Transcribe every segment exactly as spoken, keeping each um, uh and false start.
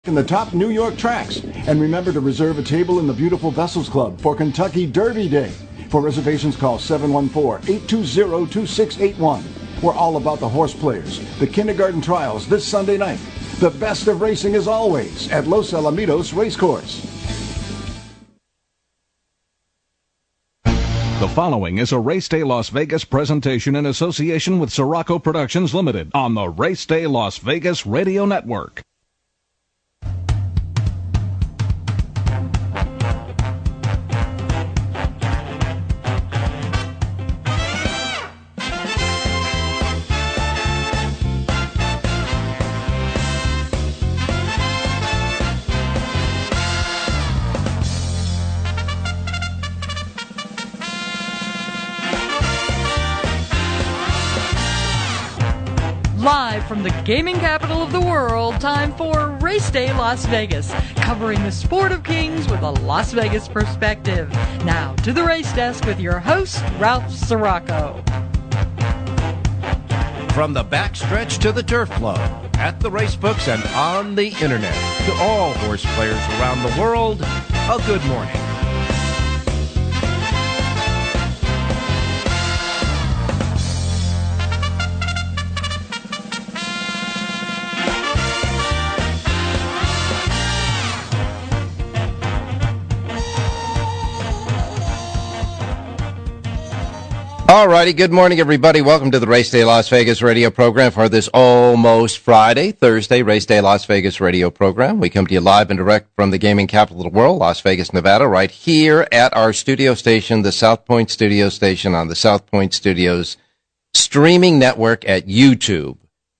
in the top New York tracks. And remember to reserve a table in the beautiful Vessels Club for Kentucky Derby Day. For reservations, call seven one four, eight two zero, two six eight one. We're all about the horse players. The kindergarten trials this Sunday night. The best of racing as always at Los Alamitos Racecourse. The following is a Race Day Las Vegas presentation in association with Sirocco Productions Limited on the Race Day Las Vegas Radio Network. Live from the gaming capital of the world, time for Race Day Las Vegas, covering the sport of kings with a Las Vegas perspective. Now to the race desk with your host, Ralph Sirocco. From the backstretch to the turf club, at the race books and on the internet, to all horse players around the world, a good morning. All righty, good morning, everybody. Welcome to the Race Day Las Vegas radio program for this almost Friday, Thursday, Race Day Las Vegas radio program. We come to you live and direct from the gaming capital of the world, Las Vegas, Nevada, right here at our studio station, the South Point Studio Station on the South Point Studios streaming network at YouTube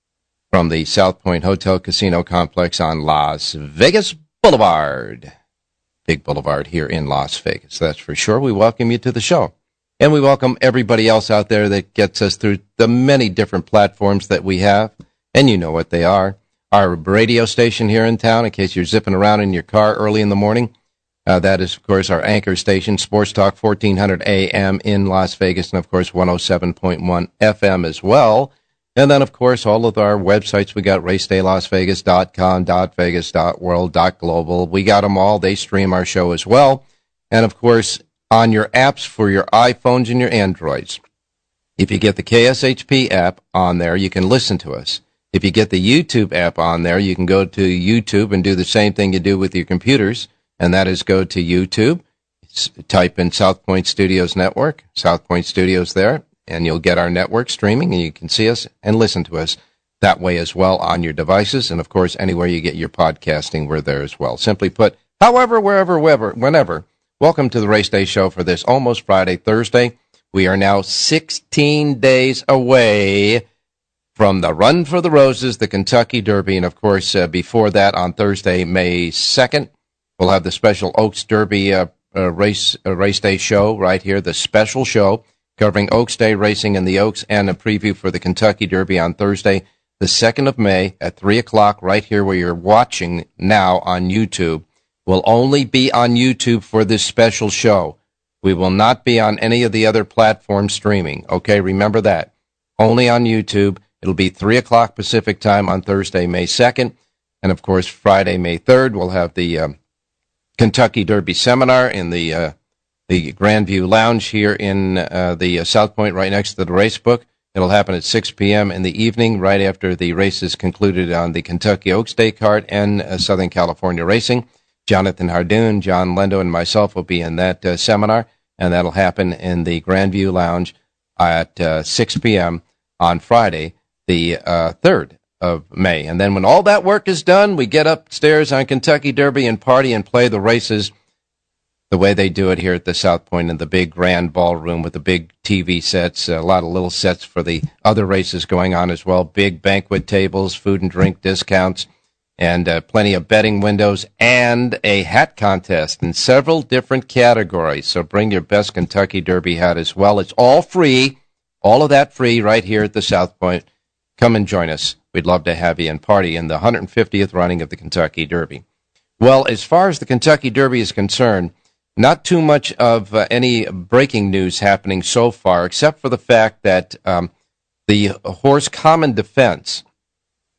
from the South Point Hotel Casino Complex on Las Vegas Boulevard. Big Boulevard here in Las Vegas, that's for sure. We welcome you to the show. And we welcome everybody else out there that gets us through the many different platforms that we have. And you know what they are. Our radio station here in town, in case you're zipping around in your car early in the morning. Uh, that is, of course, our anchor station, Sports Talk fourteen hundred A M in Las Vegas. And, of course, one oh seven point one F M as well. And then, of course, all of our websites. We got race day las vegas dot com, .vegas, .world, .global. We got them all. They stream our show as well. And, of course, on your apps for your iPhones and your Androids. If you get the K S H P app on there, you can listen to us. If you get the YouTube app on there, you can go to YouTube and do the same thing you do with your computers, and that is go to YouTube, type in South Point Studios Network, South Point Studios there, and you'll get our network streaming, and you can see us and listen to us that way as well on your devices. And, of course, anywhere you get your podcasting, we're there as well. Simply put, however, wherever, wherever, whenever. Welcome to the Race Day Show for this almost Friday, Thursday. We are now sixteen days away from the Run for the Roses, the Kentucky Derby. And, of course, uh, before that, on Thursday, May second, we'll have the special Oaks Derby uh, uh, race uh, race day show right here, the special show covering Oaks Day racing in the Oaks and a preview for the Kentucky Derby on Thursday, the second of May at three o'clock right here where you're watching now on YouTube. Will only be on YouTube for this special show. We will not be on any of the other platforms streaming. Okay, remember that. Only on YouTube. It'll be three o'clock Pacific time on Thursday, May second. And, of course, Friday, May third, we'll have the uh, Kentucky Derby Seminar in the uh, the Grandview Lounge here in uh, the uh, South Point right next to the race book. It'll happen at six p.m. in the evening right after the race is concluded on the Kentucky Oaks Day card and uh, Southern California Racing. Jonathan Hardoon, John Lendo, and myself will be in that uh, seminar, and that'll happen in the Grandview Lounge at uh, six p.m. on Friday, the uh, third of May. And then when all that work is done, we get upstairs on Kentucky Derby and party and play the races the way they do it here at the South Point in the big grand ballroom with the big T V sets, a lot of little sets for the other races going on as well, big banquet tables, food and drink discounts, and uh, plenty of betting windows, and a hat contest in several different categories. So bring your best Kentucky Derby hat as well. It's all free, all of that free right here at the South Point. Come and join us. We'd love to have you and party in the one hundred fiftieth running of the Kentucky Derby. Well, as far as the Kentucky Derby is concerned, not too much of uh, any breaking news happening so far, except for the fact that um, the horse Common Defense,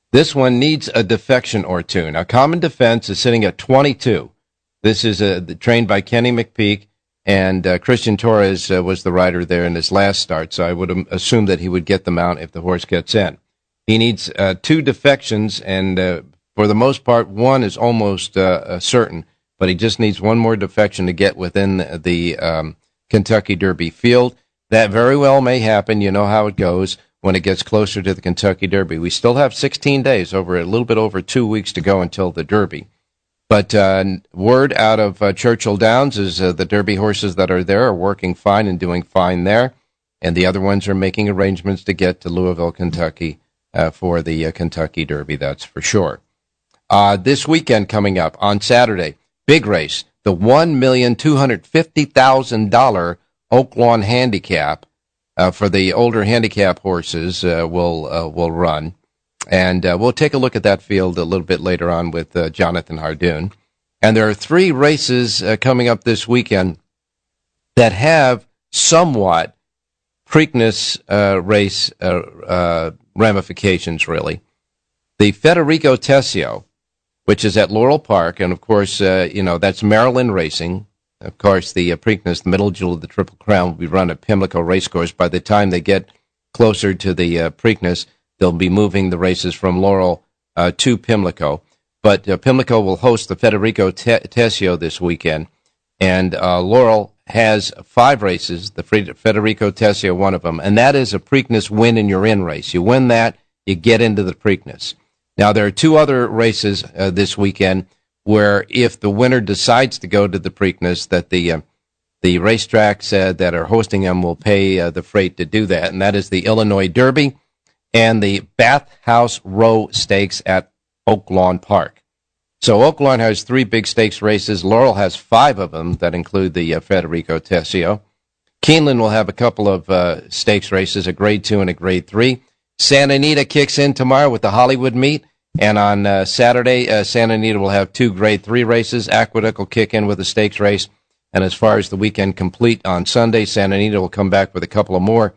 This one needs a defection or two. Now, Common Defense is sitting at twenty-two. This is uh, trained by Kenny McPeak, and uh, Christian Torres uh, was the rider there in his last start, so I would um, assume that he would get the mount if the horse gets in. He needs uh, two defections, and uh, for the most part, one is almost uh, certain, but he just needs one more defection to get within the, the um, Kentucky Derby field. That very well may happen. You know how it goes when it gets closer to the Kentucky Derby. We still have sixteen days, over a little bit over two weeks to go until the Derby. But uh, word out of uh, Churchill Downs is uh, the Derby horses that are there are working fine and doing fine there, and the other ones are making arrangements to get to Louisville, Kentucky uh, for the uh, Kentucky Derby, that's for sure. Uh, this weekend coming up on Saturday, big race, the one million two hundred fifty thousand dollars Oaklawn Handicap uh, for the older handicap horses uh, will uh, will run. And uh, we'll take a look at that field a little bit later on with uh, Jonathan Hardoon. And there are three races uh, coming up this weekend that have somewhat Preakness uh, race uh, uh, ramifications, really. The Federico Tessio, which is at Laurel Park, and of course, uh, you know, that's Maryland racing. Of course, the uh, Preakness, the middle jewel of the Triple Crown, will be run at Pimlico Racecourse. By the time they get closer to the uh, Preakness, they'll be moving the races from Laurel uh, to Pimlico. But uh, Pimlico will host the Federico Te- Tessio this weekend. And uh, Laurel has five races, the Federico Tessio, one of them. And that is a Preakness win and you're in race. You win that, you get into the Preakness. Now, there are two other races uh, this weekend where if the winner decides to go to the Preakness, that the uh, the racetracks uh, that are hosting them will pay uh, the freight to do that. And that is the Illinois Derby and the Bathhouse Row Stakes at Oaklawn Park. So Oaklawn has three big stakes races. Laurel has five of them that include the uh, Federico Tessio. Keeneland will have a couple of uh, stakes races, a grade two and a grade three. Santa Anita kicks in tomorrow with the Hollywood meet. And on uh, Saturday, uh, Santa Anita will have two grade three races. Aqueduct will kick in with a stakes race. And as far as the weekend complete on Sunday, Santa Anita will come back with a couple of more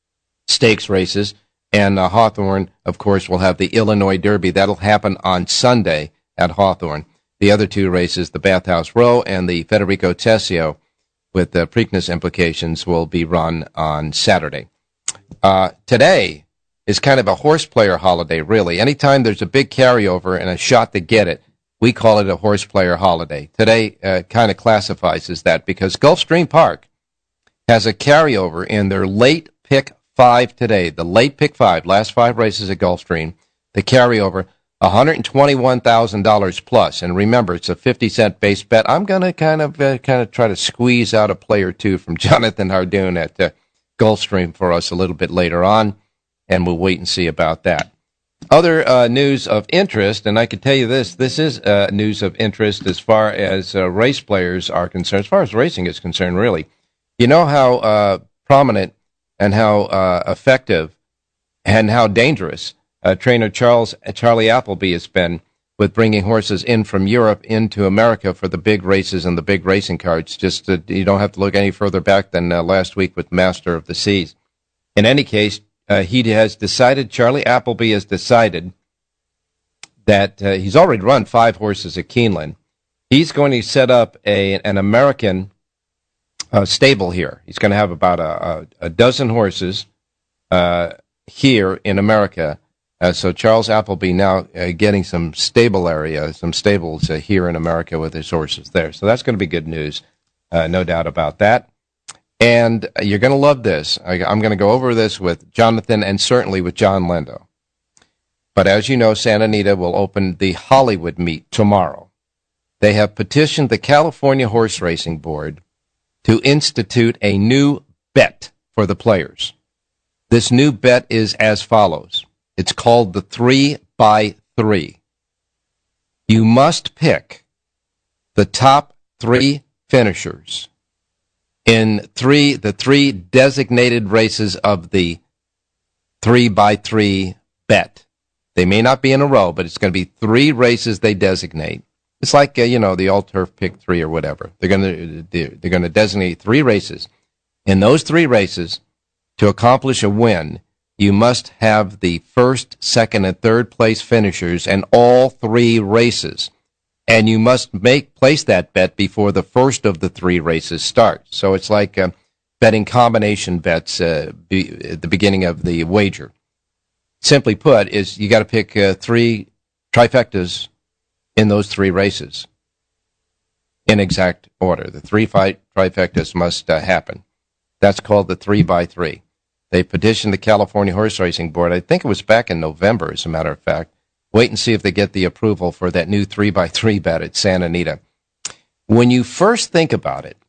stakes races. And uh, Hawthorne, of course, will have the Illinois Derby. That'll happen on Sunday at Hawthorne. The other two races, the Bathhouse Row and the Federico Tessio, with the Preakness implications, will be run on Saturday. Uh, today is kind of a horse player holiday, really. Anytime there's a big carryover and a shot to get it, we call it a horse player holiday. Today uh, kind of classifies as that because Gulfstream Park has a carryover in their late pick five today, the late pick five, last five races at Gulfstream, the carryover, one hundred twenty-one thousand dollars plus. And remember, it's a fifty cent base bet. I'm going to kind of uh, kind of try to squeeze out a play or two from Jonathan Hardoon at uh, Gulfstream for us a little bit later on, and we'll wait and see about that. Other uh, news of interest, and I can tell you this, this is uh, news of interest as far as uh, race players are concerned, as far as racing is concerned, really. You know how uh, prominent and how uh, effective and how dangerous uh, trainer Charles Charlie Appleby has been with bringing horses in from Europe into America for the big races and the big racing cards. Just to, you don't have to look any further back than uh, last week with Master of the Seas. In any case, uh, he has decided, Charlie Appleby has decided that uh, he's already run five horses at Keeneland. He's going to set up a an American Uh, stable here. He's going to have about a, a, a dozen horses uh, here in America. Uh, so Charles Appleby now uh, getting some stable area, some stables uh, here in America with his horses there. So that's going to be good news, uh, no doubt about that. And you're going to love this. I, I'm going to go over this with Jonathan and certainly with John Lendo. But as you know, Santa Anita will open the Hollywood meet tomorrow. They have petitioned the California Horse Racing Board to institute a new bet for the players. This new bet is as follows. It's called the three by three. You must pick the top three finishers in three the three designated races of the three by three bet. They may not be in a row, but it's going to be three races they designate. It's like, uh, you know, the all-turf pick three or whatever. They're going to they're going to designate three races. In those three races, to accomplish a win, you must have the first, second, and third place finishers in all three races. And you must make place that bet before the first of the three races start. So it's like uh, betting combination bets uh, be, at the beginning of the wager. Simply put, is you got to pick uh, three trifectas in those three races in exact order. The three fight trifectas must uh, happen. That's called the three by three. They petitioned the California Horse Racing Board. I think it was back in November, as a matter of fact. Wait and see if they get the approval for that new three by three bet at Santa Anita. When you first think about it,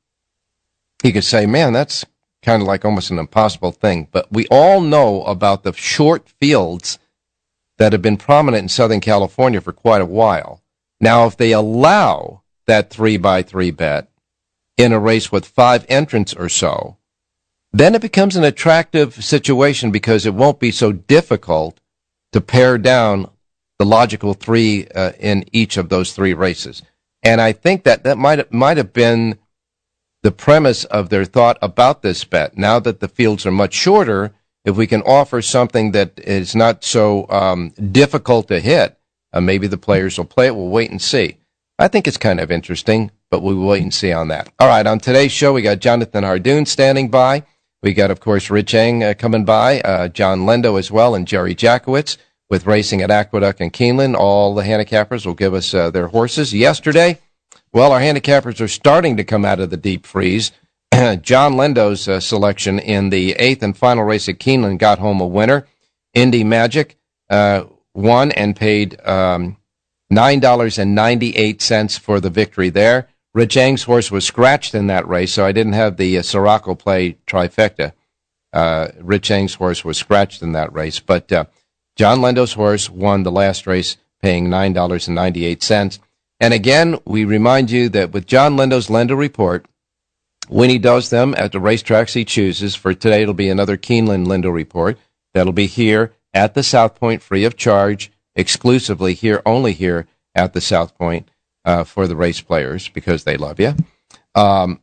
you could say, man, that's kind of like almost an impossible thing. But we all know about the short fields that have been prominent in Southern California for quite a while. Now, if they allow that three by three bet in a race with five entrants or so, then it becomes an attractive situation because it won't be so difficult to pare down the logical three uh, in each of those three races. And I think that that might might have been the premise of their thought about this bet. Now that the fields are much shorter, if we can offer something that is not so um, difficult to hit, uh, maybe the players will play it. We'll wait and see. I think it's kind of interesting, but we'll wait and see on that. All right, on today's show, we got Jonathan Hardoon standing by. We got, of course, Rich Eng uh, coming by, uh, John Lendo as well, and Jerry Jackowitz with Racing at Aqueduct and Keeneland. All the handicappers will give us uh, their horses. Yesterday, well, our handicappers are starting to come out of the deep freeze. John Lendo's uh, selection in the eighth and final race at Keeneland got home a winner. Indy Magic uh, won and paid um, nine dollars and ninety-eight cents for the victory there. Rich Eng's horse was scratched in that race, so I didn't have the uh, Sirocco play trifecta. Uh, Rich Eng's horse was scratched in that race, but uh, John Lendo's horse won the last race, paying nine dollars and ninety-eight cents. And again, we remind you that with John Lendo's Lendo Report, when he does them at the racetracks he chooses, for today it'll be another Keeneland Lendo Report. That'll be here at the South Point, free of charge, exclusively here, only here at the South Point uh, for the race players, because they love you. Um,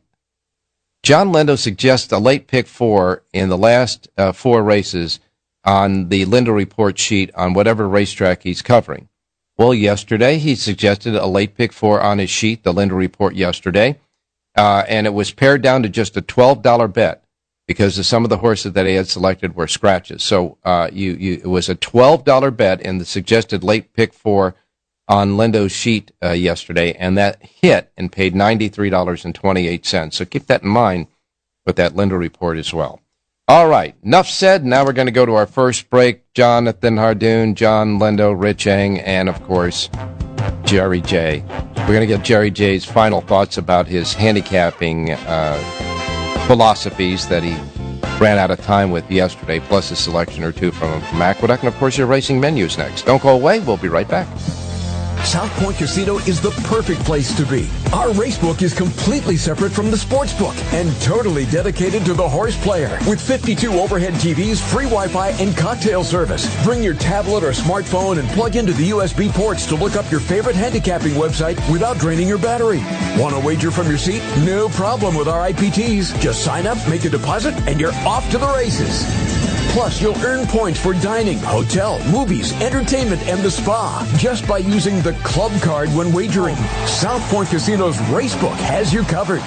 John Lendo suggests a late pick four in the last uh, four races on the Lendo Report sheet on whatever racetrack he's covering. Well, yesterday he suggested a late pick four on his sheet, the Lendo Report yesterday, uh, and it was pared down to just a twelve dollars bet because of some of the horses that he had selected were scratches. So uh, you, you, it was a twelve dollars bet in the suggested late pick four on Lendo's sheet uh, yesterday, and that hit and paid ninety-three dollars and twenty-eight cents. So keep that in mind with that Lendo Report as well. All right, enough said. Now we're going to go to our first break. Jonathan Hardoon, John Lendo, Rich Eng, and, of course, Jerry J. We're going to get Jerry J's final thoughts about his handicapping uh, philosophies that he ran out of time with yesterday, plus a selection or two from, from Aqueduct. And, of course, your racing menus next. Don't go away. We'll be right back. South Point Casino is the perfect place to be. Our racebook is completely separate from the sportsbook and totally dedicated to the horse player. With fifty-two overhead T Vs, free Wi-Fi, and cocktail service. Bring your tablet or smartphone and plug into the U S B ports to look up your favorite handicapping website without draining your battery. Want to wager from your seat? No problem with our I P Ts. Just sign up, make a deposit, and you're off to the races. Plus, you'll earn points for dining, hotel, movies, entertainment, and the spa just by using the club card when wagering. South Point Casino's Racebook has you covered.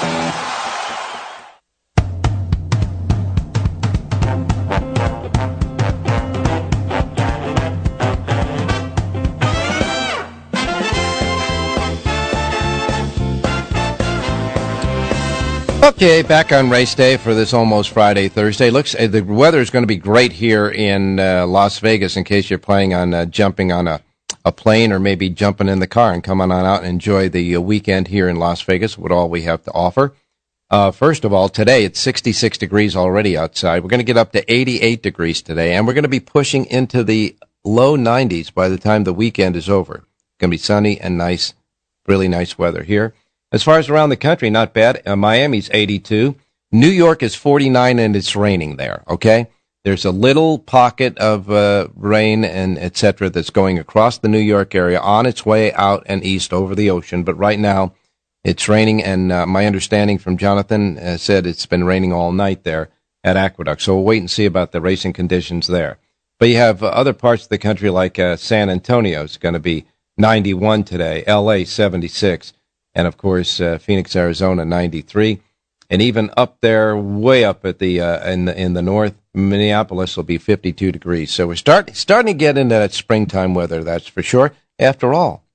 Okay, back on race day for this almost Friday, Thursday. Looks uh, the weather is going to be great here in uh, Las Vegas in case you're planning on uh, jumping on a, a plane or maybe jumping in the car and coming on out and enjoy the uh, weekend here in Las Vegas, what all we have to offer. Uh, first of all, today it's sixty-six degrees already outside. We're going to get up to eighty-eight degrees today, and we're going to be pushing into the low nineties by the time the weekend is over. It's going to be sunny and nice, really nice weather here. As far as around the country, not bad. Uh, Miami's eighty-two. New York is forty-nine, and it's raining there, okay? There's a little pocket of uh, rain and et cetera that's going across the New York area on its way out and east over the ocean. But right now, it's raining, and uh, my understanding from Jonathan uh, said it's been raining all night there. at Aqueduct. So we'll wait and see about the racing conditions there. But you have uh, other parts of the country like uh, San Antonio is going to be ninety-one today, L A seventy-six, and of course uh, Phoenix, Arizona ninety-three, and even up there, way up at the uh, in the in the north, Minneapolis will be fifty-two degrees. So we're start, starting to get into that springtime weather, that's for sure. After all,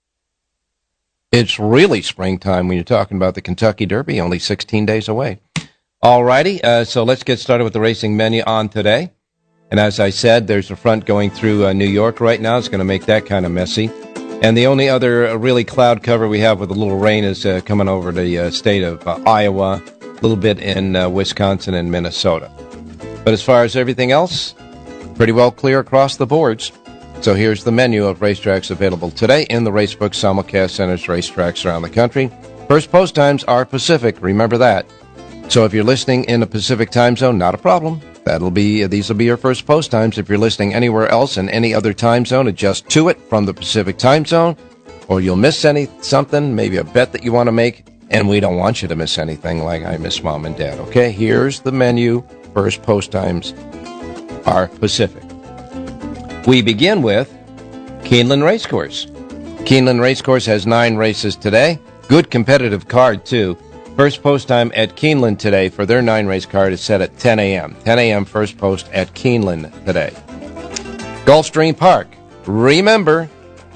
it's really springtime when you're talking about the Kentucky Derby, only sixteen days away. All righty, uh, so let's get started with the racing menu on today. And as I said, there's a front going through uh, New York right now. It's going to make that kind of messy. And the only other uh, really cloud cover we have with a little rain is uh, coming over the uh, state of uh, Iowa, a little bit in uh, Wisconsin and Minnesota. But as far as everything else, pretty well clear across the boards. So here's the menu of racetracks available today in the Racebook Simulcast Center's racetracks around the country. First post times are Pacific, remember that. So if you're listening in the Pacific time zone, not a problem. That'll be these will be your first post times. If you're listening anywhere else in any other time zone, adjust to it from the Pacific time zone, or you'll miss any something, maybe a bet that you want to make, and we don't want you to miss anything like I miss Mom and Dad. Okay, here's the menu. First post times are Pacific. We begin with Keeneland Racecourse. Keeneland Racecourse has nine races today. Good competitive card, too. First post time at Keeneland today for their nine-race card is set at ten a.m. ten a.m. first post at Keeneland today. Gulfstream Park. Remember,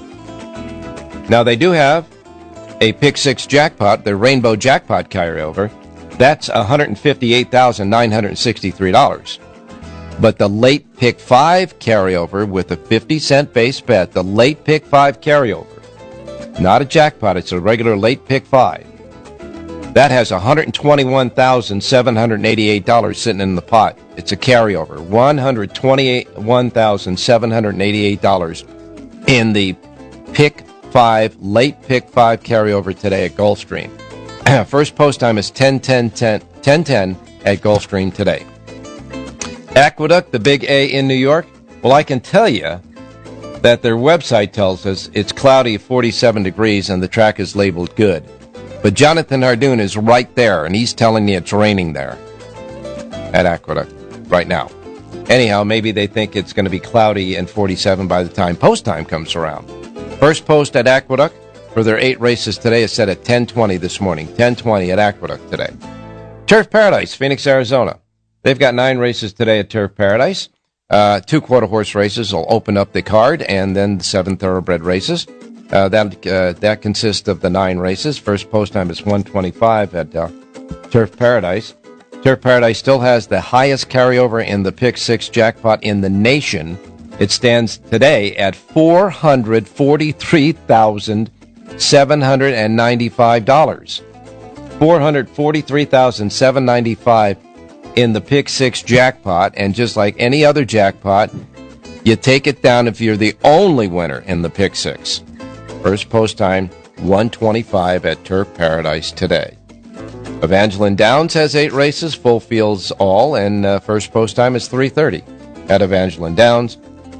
now they do have a Pick Six jackpot, the Rainbow Jackpot carryover. That's one hundred fifty-eight thousand nine hundred sixty-three dollars. But the late Pick Five carryover with a fifty cent base bet, the late Pick Five carryover, not a jackpot, it's a regular late Pick Five. That has one hundred twenty-one thousand seven hundred eighty-eight dollars sitting in the pot. It's a carryover. one hundred twenty-one thousand seven hundred eighty-eight dollars in the Pick five, late Pick five carryover today at Gulfstream. First post time is ten ten ten at Gulfstream today. Aqueduct, the big A in New York. Well, I can tell you that their website tells us it's cloudy, forty-seven degrees, and the track is labeled good. But Jonathan Hardoon is right there, and he's telling me it's raining there at Aqueduct right now. Anyhow, maybe they think it's going to be cloudy and forty-seven by the time post time comes around. First post at Aqueduct for their eight races today is set at ten twenty this morning. ten twenty at Aqueduct today. Turf Paradise, Phoenix, Arizona. They've got nine races today at Turf Paradise. Uh, two quarter-horse races will open up the card, and then the seven thoroughbred races. Uh, that uh, that consists of the nine races. First post time is one twenty-five at uh, Turf Paradise. Turf Paradise still has the highest carryover in the Pick Six jackpot in the nation. It stands today at four hundred forty-three thousand seven hundred ninety-five dollars. four hundred forty-three thousand seven hundred ninety-five dollars in the Pick Six jackpot, and just like any other jackpot, you take it down if you're the only winner in the Pick Six. First post time, one twenty-five at Turf Paradise today. Evangeline Downs has eight races, full fields all, and uh, first post time is three thirty at Evangeline Downs.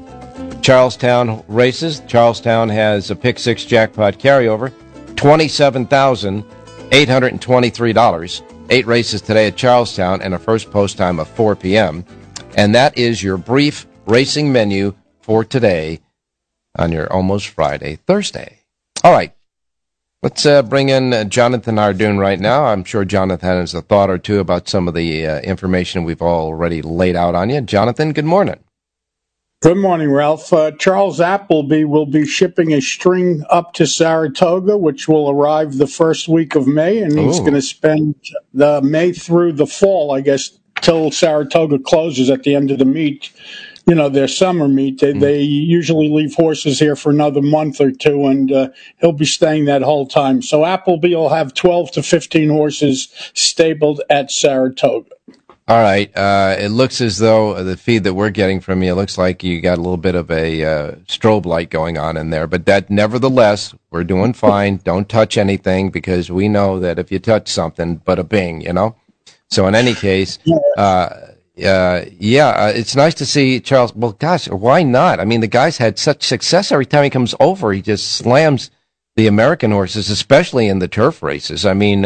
Charlestown races. Charlestown has a Pick Six jackpot carryover, twenty-seven thousand eight hundred twenty-three dollars. Eight races today at Charlestown and a first post time of four p.m. And that is your brief racing menu for today on your Almost Friday, Thursday. All right. Let's uh, bring in uh, Jonathan Hardoon right now. I'm sure Jonathan has a thought or two about some of the uh, information we've already laid out on you. Jonathan, good morning. Good morning, Ralph. Uh, Charles Appleby will be shipping a string up to Saratoga, which will arrive the first week of May, and he's going to spend the May through the fall, I guess, till Saratoga closes at the end of the meet. You know, their summer meet. They, mm. they usually leave horses here for another month or two, and uh, he'll be staying that whole time. So Appleby will have twelve to fifteen horses stabled at Saratoga. All right. Uh, it looks as though the feed that we're getting from you, it looks like you got a little bit of a uh, strobe light going on in there. But that, nevertheless, we're doing fine. Don't touch anything, because we know that if you touch something, bada bing, you know? So in any case, uh, uh, yeah, uh, it's nice to see Charles. Well, gosh, why not? I mean, the guy's had such success. Every time he comes over, he just slams the American horses, especially in the turf races. I mean, uh,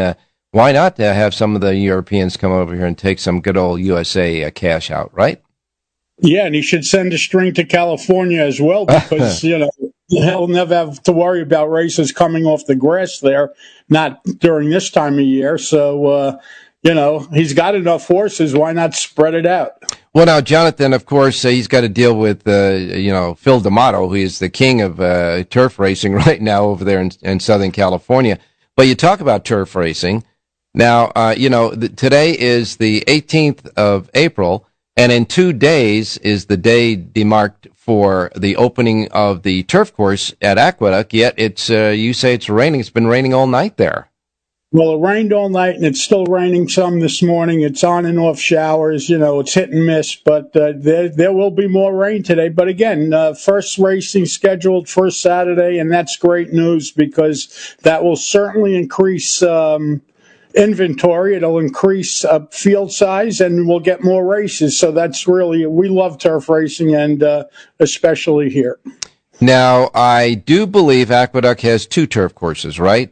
why not uh, have some of the Europeans come over here and take some good old U S A uh, cash out, right? Yeah, and he should send a string to California as well because, you know, he'll never have to worry about races coming off the grass there, not during this time of year. So, uh, you know, he's got enough horses. Why not spread it out? Well, now, Jonathan, of course, uh, he's got to deal with, uh, you know, Phil D'Amato, who is the king of uh, turf racing right now over there in, in Southern California. But you talk about turf racing. Now, uh, you know, the, today is the eighteenth of April, and in two days is the day demarked for the opening of the turf course at Aqueduct, yet it's, uh, you say it's raining. It's been raining all night there. Well, it rained all night, and it's still raining some this morning. It's on and off showers. You know, it's hit and miss, but uh, there there will be more rain today. But again, uh, first racing scheduled for Saturday, and that's great news because that will certainly increase um, inventory. It'll increase uh, field size, and we'll get more races. So that's really, we love turf racing, and uh, especially here. Now, I do believe Aqueduct has two turf courses, right?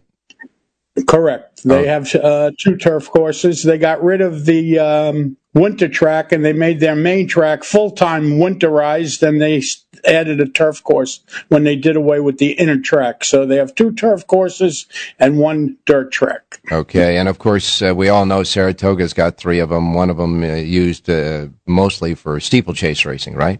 Correct. They oh. have uh, two turf courses. They got rid of the um, winter track, and they made their main track full-time winterized, and they added a turf course when they did away with the inner track. So they have two turf courses and one dirt track. Okay, and of course, uh, we all know Saratoga's got three of them. One of them uh, used uh, mostly for steeplechase racing, right?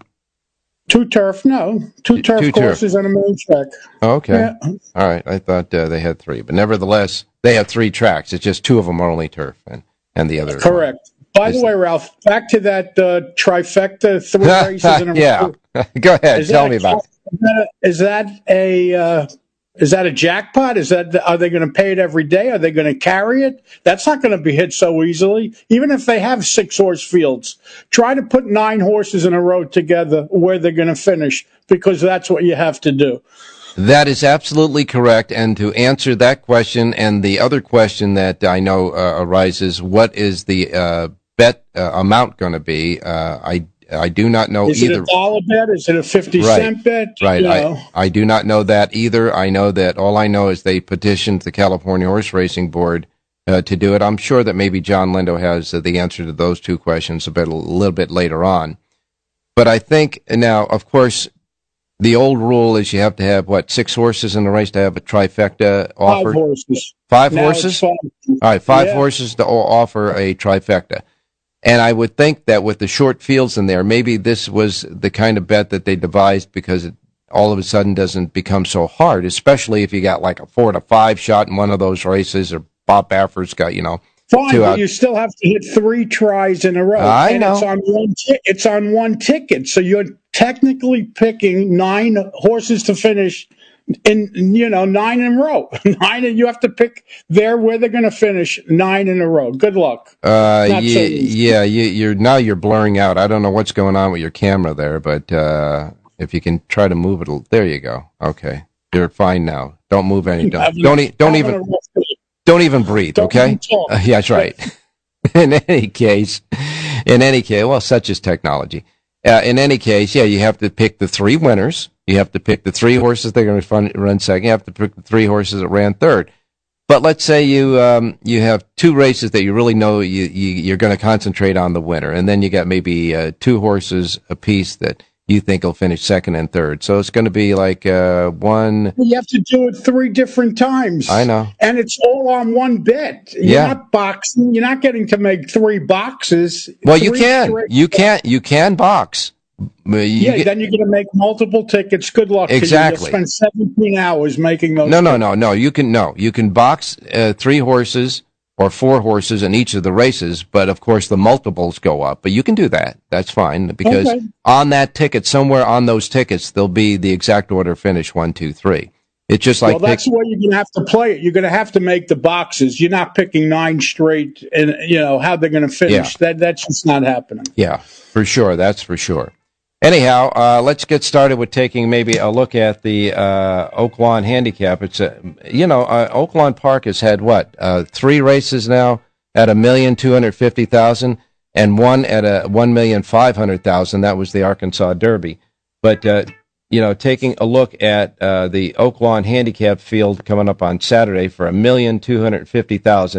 Two turf, no. Two turf two courses turf. and a main track. Okay. Yeah. All right. I thought uh, they had three. But nevertheless, they have three tracks. It's just two of them are only turf, and, and the other. Correct. By the way, Ralph, back to that uh, trifecta, three races in a row. Yeah. Go ahead. Is Tell that me a, about it. Is that a... Uh, Is that a jackpot? Is that, are they going to pay it every day? Are they going to carry it? That's not going to be hit so easily. Even if they have six horse fields, try to put nine horses in a row together where they're going to finish, because that's what you have to do. That is absolutely correct. And to answer that question and the other question that I know uh, arises, what is the uh, bet uh, amount going to be? Uh, I I do not know Is either. Is it a dollar bet? Is it a fifty right. cent bet? Right. You know. I, I do not know that either. I know that all I know is they petitioned the California Horse Racing Board uh, to do it. I'm sure that maybe John Lindo has uh, the answer to those two questions a bit, a little bit later on. But I think now, of course, the old rule is you have to have, what, six horses in the race to have a trifecta offered? Five horses. Five now horses? Five. All right, five yeah. horses to offer a trifecta. And I would think that with the short fields in there, maybe this was the kind of bet that they devised because it all of a sudden doesn't become so hard, especially if you got like a four to five shot in one of those races, or Bob Baffert's got, you know. Fine, two but out. You still have to hit three tries in a row. I and know. It's on one ti- it's on one ticket, so you're technically picking nine horses to finish in, you know, nine in a row. Nine, and you have to pick there where they're going to finish nine in a row. Good luck. Uh, Not yeah, so easy. yeah, you, you're now you're blurring out. I don't know what's going on with your camera there, but uh, if you can try to move it, a- there you go. Okay, you're fine now. Don't move any. Don't Having- don't, e- don't having even a rough day. don't even breathe. Don't Okay. even talk. Uh, yeah, that's right. In any case, in any case, well, such is technology. Uh, in any case, yeah, you have to pick the three winners. You have to pick the three horses that are going to fun, run second. You have to pick the three horses that ran third. But let's say you um, you have two races that you really know you, you you're going to concentrate on the winner, and then you got maybe uh, two horses apiece that you think will finish second and third. So it's going to be like uh, one. You have to do it three different times. I know. And it's all on one bet. You're Yeah. not boxing. You're not getting to make three boxes. Well, you Three can, straight you bets. can, you can box. You Yeah, get- then you're going to make multiple tickets. Good luck. to you. Exactly. You'll spend seventeen hours making those. No, no, tickets. no, no. You can no. You can box uh, three horses or four horses in each of the races, but of course the multiples go up. But you can do that. That's fine because Okay. on that ticket, somewhere on those tickets, there'll be the exact order finish one, two, three. It's just like Well, that's pick- the way you're going to have to play it. You're going to have to make the boxes. You're not picking nine straight, and you know how they're going to finish. Yeah. That that's just not happening. yeah, for sure. That's for sure. Anyhow, uh, let's get started with taking maybe a look at the uh, Oaklawn Handicap. It's a, you know, uh, Oaklawn Park has had what uh, three races now at a million two hundred fifty thousand, and one at a one million five hundred thousand. That was the Arkansas Derby. But uh, you know, taking a look at uh, the Oaklawn Handicap field coming up on Saturday for a million two hundred fifty thousand.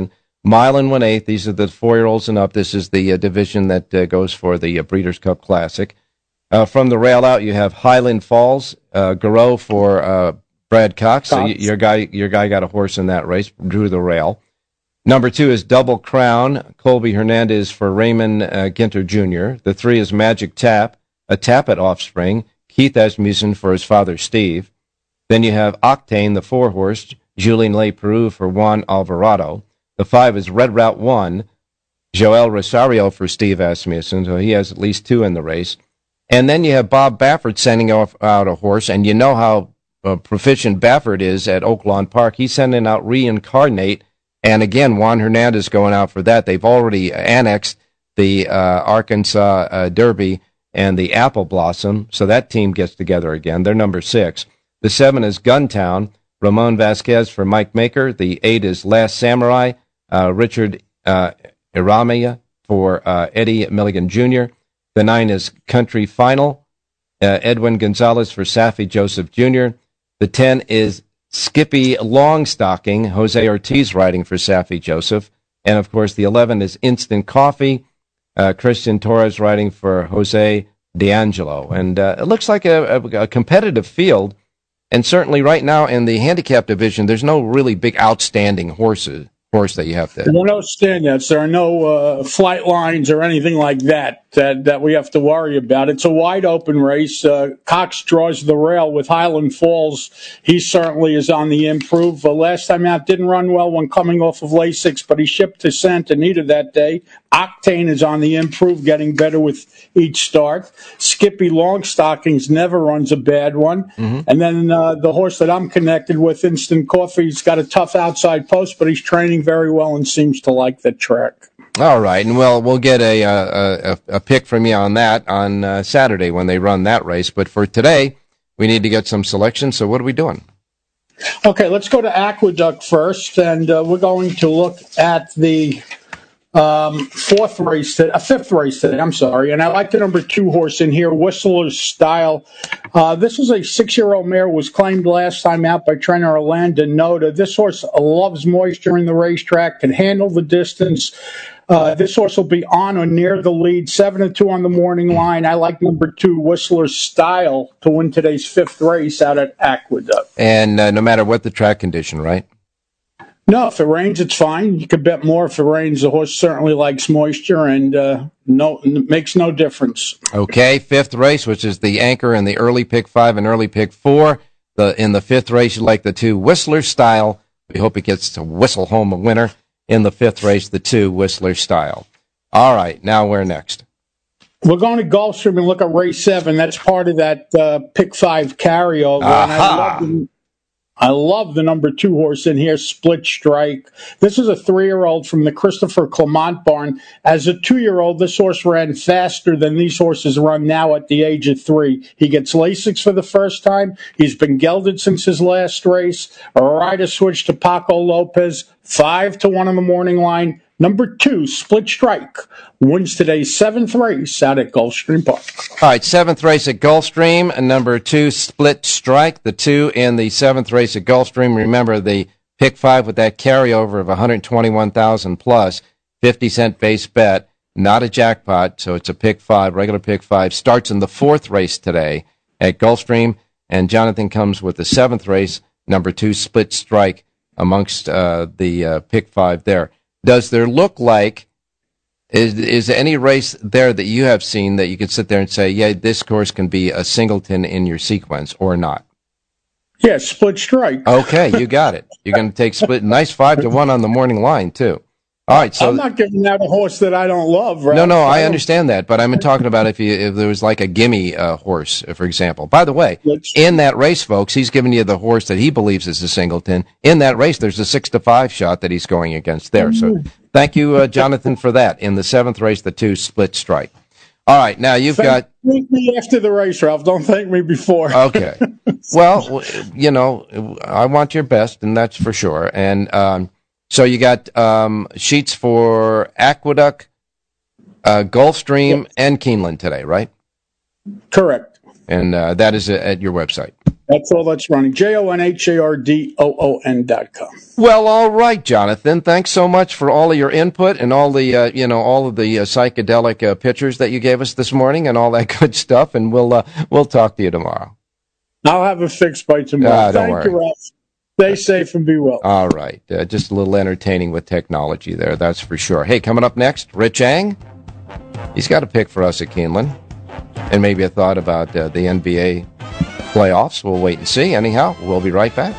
Mile and one-eighth. These are the four-year-olds and up. This is the uh, division that uh, goes for the uh, Breeders' Cup Classic. Uh, from the rail out, you have Highland Falls, uh, Garreau for uh, Brad Cox. So y- your guy, your guy got a horse in that race, drew the rail. Number two is Double Crown, Colby Hernandez for Raymond uh, Ginter Junior The three is Magic Tap, a tap at Offspring, Keith Asmussen for his father Steve. Then you have Octane, the four-horse, Julien Le Peru for Juan Alvarado. The five is Red Route one, Joel Rosario for Steve Asmussen, so he has at least two in the race. And then you have Bob Baffert sending off, out a horse, and you know how uh, proficient Baffert is at Oaklawn Park. He's sending out Reincarnate. And again, Juan Hernandez going out for that. They've already annexed the uh, Arkansas uh, Derby and the Apple Blossom, so that team gets together again. They're number six. The seven is Guntown, Ramon Vasquez for Mike Maker. The eight is Last Samurai, uh, Richard uh, Iramia for uh, Eddie Milligan Junior The nine is Country Final, uh, Edwin Gonzalez for Safi Joseph Junior The ten is Skippy Longstocking, Jose Ortiz riding for Safi Joseph. And, of course, the eleven is Instant Coffee, uh, Christian Torres riding for Jose D'Angelo. And uh, it looks like a, a, a competitive field. And certainly right now in the handicap division, there's no really big outstanding horses. Horse that you have to. There are no standouts. There are no uh, flight lines or anything like that, that that we have to worry about. It's a wide open race. Uh, Cox draws the rail with Highland Falls. He certainly is on the improve. Uh, last time out didn't run well when coming off of Lasix, but he shipped to Santa Anita that day. Octane is on the improve, getting better with each start. Skippy Longstockings never runs a bad one. Mm-hmm. And then uh, the horse that I'm connected with, Instant Coffee, he's got a tough outside post, but he's training very well and seems to like the track. All right, and well, we'll get a a, a pick from you on that on uh, Saturday when they run that race. But for today, we need to get some selection. So what are we doing? Okay, let's go to Aqueduct first, and uh, we're going to look at the um, fourth race, a fifth race today. I'm sorry, and I like the number two horse in here, Whistler's Style. Uh, this is a six-year-old mare, was claimed last time out by trainer Orlando Noda. This horse loves moisture in the racetrack, can handle the distance. Uh, this horse will be on or near the lead, seven to two on the morning line. I like number two, Whistler's Style, to win today's fifth race out at Aqueduct. And uh, no matter what the track condition, right? No, if it rains, it's fine. You could bet more if it rains. The horse certainly likes moisture, and uh, no makes no difference. Okay, fifth race, which is the anchor in the early pick five and early pick four. The in the fifth race, you like the two, Whistler Style. We hope he gets to whistle home a winner. In the fifth race, the two, Whistler Style. All right, now where next? We're going to Gulfstream and look at race seven. That's part of that uh, pick five carryover. And I love the, I love the number two horse in here, Split Strike. This is a three-year-old from the Christopher Clement barn. As a two-year-old, this horse ran faster than these horses run now at the age of three. He gets Lasix for the first time. He's been gelded since his last race. A rider switch to Paco Lopez. Five to one on the morning line. Number two, Split Strike, wins today's seventh race out at Gulfstream Park. All right, seventh race at Gulfstream, and number two, Split Strike, the two in the seventh race at Gulfstream. Remember the pick five with that carryover of one hundred twenty-one thousand plus, fifty cent base bet, not a jackpot, so it's a pick five, regular pick five. Starts in the fourth race today at Gulfstream, and Jonathan comes with the seventh race, number two, Split Strike, amongst uh, the uh, pick five there. Does there look like, is is there any race there that you have seen that you could sit there and say, yeah, this course can be a singleton in your sequence or not? Yeah, Split Strike. Okay, you got it. You're going to take Split. Nice five to one on the morning line, too. All right, so I'm not giving out a horse that I don't love, right? No, no, I understand that, but I'm talking about if you if there was like a gimme uh, horse, for example. By the way, in that race, folks, he's giving you the horse that he believes is a singleton. In that race, there's a six to five shot that he's going against there. So, thank you, uh, Jonathan, for that. In the seventh race, the two, Split Strike. All right, now you've thank, got. Thank me after the race, Ralph. Don't thank me before. Okay. Well, you know, I want your best, and that's for sure. And um, so you got um, sheets for Aqueduct, uh, Gulfstream, yes, and Keeneland today, right? Correct. And uh, that is at your website. That's all that's running. J O N H A R D O O N dot com. Well, all right, Jonathan. Thanks so much for all of your input and all the, uh, you know, all of the uh, psychedelic uh, pictures that you gave us this morning and all that good stuff. And we'll uh, we'll talk to you tomorrow. I'll have it fixed by tomorrow. Ah, don't Thank worry. you, Ralph. Stay safe and be well. All right. Uh, just a little entertaining with technology there, that's for sure. Hey, coming up next, Rich Eng. He's got a pick for us at Keeneland. And maybe a thought about uh, the N B A playoffs. We'll wait and see. Anyhow, we'll be right back.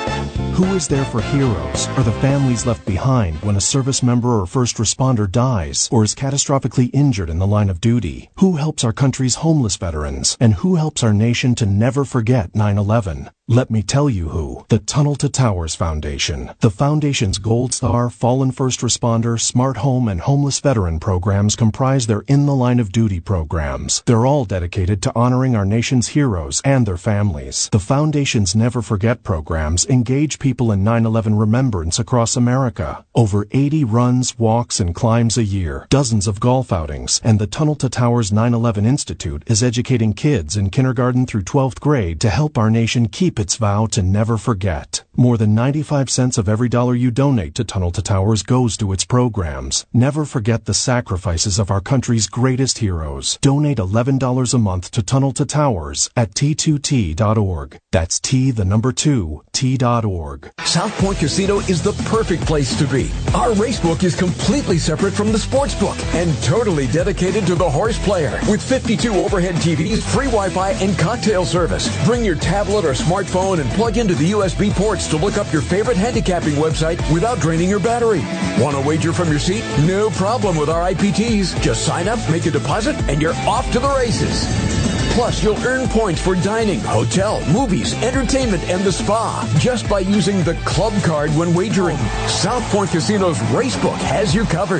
Who is there for heroes or the families left behind when a service member or first responder dies or is catastrophically injured in the line of duty? Who helps our country's homeless veterans? And who helps our nation to never forget nine eleven? Let me tell you who. The Tunnel to Towers Foundation. The Foundation's Gold Star, Fallen First Responder, Smart Home, and Homeless Veteran programs comprise their In the Line of Duty programs. They're all dedicated to honoring our nation's heroes and their families. The Foundation's Never Forget programs engage people in nine eleven remembrance across America. Over eighty runs, walks, and climbs a year, dozens of golf outings, and the Tunnel to Towers nine eleven Institute is educating kids in kindergarten through twelfth grade to help our nation keep its vow to never forget. More than ninety-five cents of every dollar you donate to Tunnel to Towers goes to its programs. Never forget the sacrifices of our country's greatest heroes. Donate eleven dollars a month to Tunnel to Towers at T two T dot org. That's T, the number two, T dot org. South Point Casino is the perfect place to be. Our racebook is completely separate from the sportsbook and totally dedicated to the horse player. With fifty-two overhead T Vs, free Wi-Fi, and cocktail service. Bring your tablet or smartphone and plug into the U S B ports to look up your favorite handicapping website without draining your battery. Want to wager from your seat? No problem with our I P Ts. Just sign up, make a deposit, and you're off to the races. Plus, you'll earn points for dining, hotel, movies, entertainment, and the spa just by using the club card when wagering. South Point Casino's Racebook has you covered.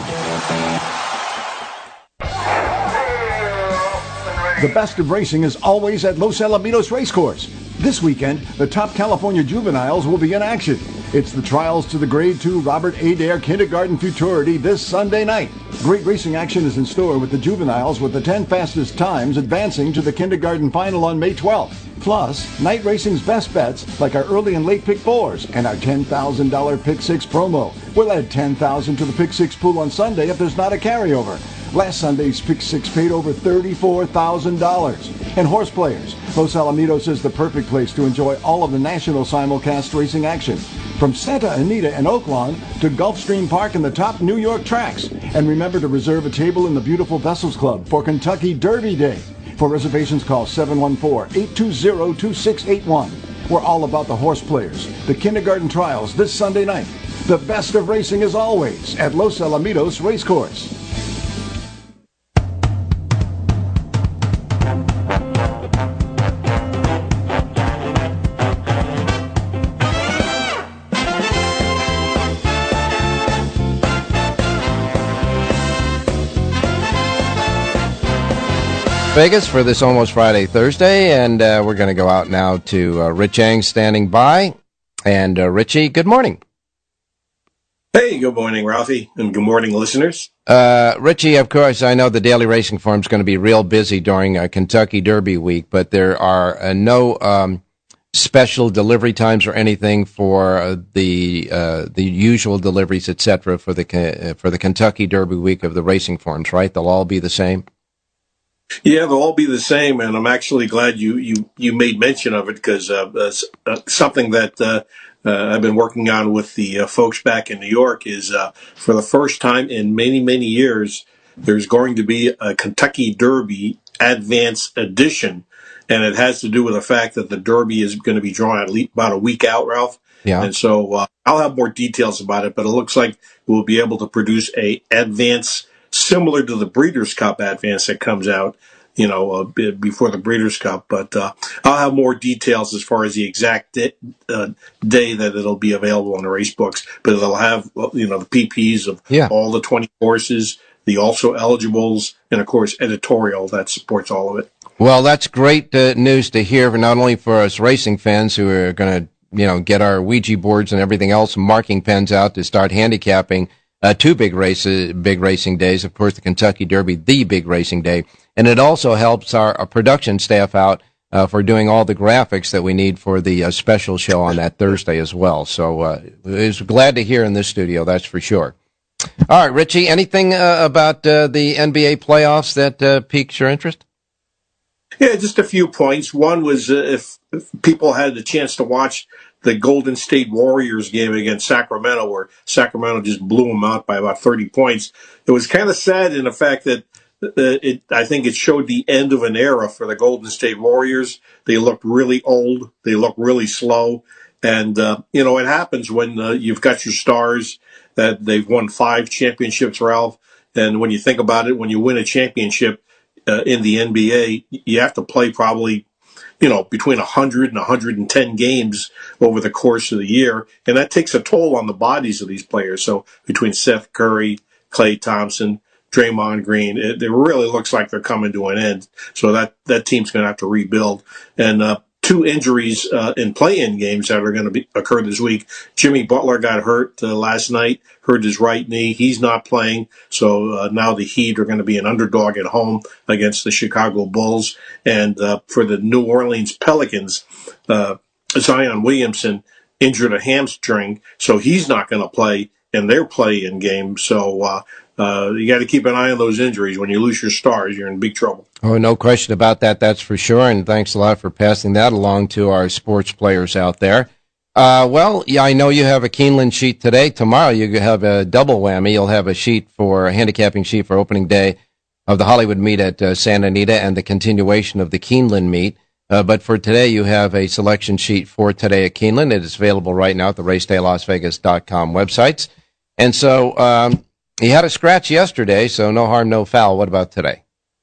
The best of racing is always at Los Alamitos Racecourse. This weekend, the top California juveniles will be in action. It's the trials to the Grade two Robert Adair Kindergarten Futurity this Sunday night. Great racing action is in store with the juveniles, with the ten fastest times advancing to the kindergarten final on May twelfth. Plus, night racing's best bets, like our early and late pick fours and our ten thousand dollars pick six promo. We'll add ten thousand dollars to the pick six pool on Sunday if there's not a carryover. Last Sunday's pick six paid over thirty-four thousand dollars. And horse players, Los Alamitos is the perfect place to enjoy all of the national simulcast racing action. From Santa Anita and Oaklawn to Gulfstream Park and the top New York tracks. And remember to reserve a table in the beautiful Vessels Club for Kentucky Derby Day. For reservations, call seven one four, eight two zero, two six eight one. We're all about the horse players, the kindergarten trials this Sunday night. The best of racing is always at Los Alamitos Racecourse. Vegas for this Almost Friday Thursday, and uh, we're going to go out now to uh, Rich Eng standing by. And uh, Richie, good morning. Hey, good morning, Ralphie, and good morning, listeners. Uh, Richie, of course, I know the Daily Racing Form is going to be real busy during uh, Kentucky Derby week, but there are uh, no um, special delivery times or anything for uh, the uh, the usual deliveries, et cetera, for the uh, for the Kentucky Derby week of the Racing Forms, right? They'll all be the same. Yeah, they'll all be the same, and I'm actually glad you you, you made mention of it, because uh, uh, something that uh, uh, I've been working on with the uh, folks back in New York is uh, for the first time in many, many years, there's going to be a Kentucky Derby Advance Edition, and it has to do with the fact that the Derby is going to be drawn at least about a week out, Ralph. Yeah. And so uh, I'll have more details about it, but it looks like we'll be able to produce a Advance similar to the Breeders' Cup Advance that comes out, you know, a bit before the Breeders' Cup. But uh, I'll have more details as far as the exact day, uh, day that it'll be available in the race books. But it'll have, you know, the P Ps of yeah. all the twenty horses, the also eligibles, and, of course, editorial that supports all of it. Well, that's great uh, news to hear, for not only for us racing fans who are going to, you know, get our Ouija boards and everything else, marking pens out to start handicapping Uh, two big races, big racing days. Of course, the Kentucky Derby, the big racing day. And it also helps our, our production staff out uh, for doing all the graphics that we need for the uh, special show on that Thursday as well. So uh, it's glad to hear in this studio, that's for sure. All right, Richie, anything uh, about uh, the N B A playoffs that uh, piques your interest? Yeah, just a few points. One was uh, if, if people had the chance to watch the Golden State Warriors game against Sacramento, where Sacramento just blew them out by about thirty points. It was kind of sad in the fact that uh, it, I think it showed the end of an era for the Golden State Warriors. They looked really old. They looked really slow. And, uh, you know, it happens when uh, you've got your stars that they've won five championships, Ralph. And when you think about it, when you win a championship uh, in the N B A, you have to play probably, you know, between one hundred and one hundred ten games over the course of the year. And that takes a toll on the bodies of these players. So between Seth Curry, Klay Thompson, Draymond Green, it, it really looks like they're coming to an end. So that, that team's going to have to rebuild. And, uh, two injuries uh, in play-in games that are going to be, occur this week. Jimmy Butler got hurt uh, last night, hurt his right knee. He's not playing, so uh, now the Heat are going to be an underdog at home against the Chicago Bulls. And uh, for the New Orleans Pelicans, uh, Zion Williamson injured a hamstring, so he's not going to play in their play-in game. So uh, uh, you got to keep an eye on those injuries. When you lose your stars, you're in big trouble. Oh, no question about that, that's for sure, and thanks a lot for passing that along to our sports players out there. Uh, well, yeah, I know you have a Keeneland sheet today. Tomorrow you have a double whammy. You'll have a sheet for, a handicapping sheet for opening day of the Hollywood meet at uh, Santa Anita and the continuation of the Keeneland meet. Uh, but for today, you have a selection sheet for today at Keeneland. It is available right now at the race day las vegas dot com websites. And so um, he had a scratch yesterday, so no harm, no foul. What about today?